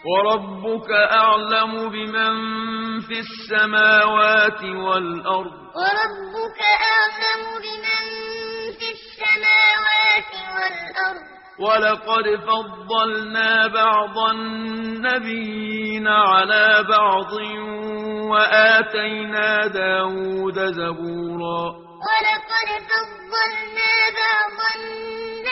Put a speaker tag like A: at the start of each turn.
A: وربك أعلم بمن في السماوات والأرض
B: وربك أعلم بمن في السماوات والأرض
A: ولقد فضلنا بعض النبيين على بعض وآتينا داود زبورا
B: ولقد فضلنا بعض